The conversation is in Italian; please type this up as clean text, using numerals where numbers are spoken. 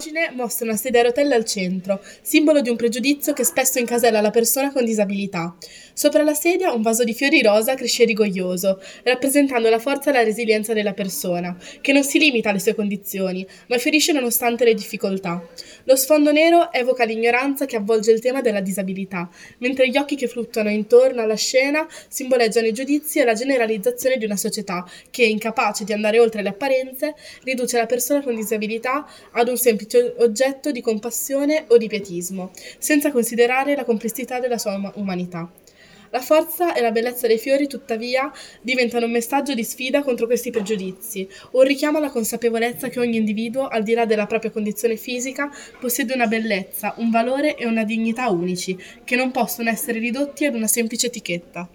immagine mostra una sedia a rotelle al centro, simbolo di un pregiudizio che spesso incasella la persona con disabilità. Sopra la sedia un vaso di fiori rosa cresce rigoglioso, rappresentando la forza e la resilienza della persona, che non si limita alle sue condizioni, ma fiorisce nonostante le difficoltà. Lo sfondo nero evoca l'ignoranza che avvolge il tema della disabilità, mentre gli occhi che fluttuano intorno alla scena simboleggiano i giudizi e la generalizzazione di una società che, incapace di andare oltre le apparenze, riduce la persona con disabilità ad un semplice oggetto di compassione o di pietismo, senza considerare la complessità della sua umanità. La forza e la bellezza dei fiori, tuttavia, diventano un messaggio di sfida contro questi pregiudizi, un richiamo alla consapevolezza che ogni individuo, al di là della propria condizione fisica, possiede una bellezza, un valore e una dignità unici, che non possono essere ridotti ad una semplice etichetta.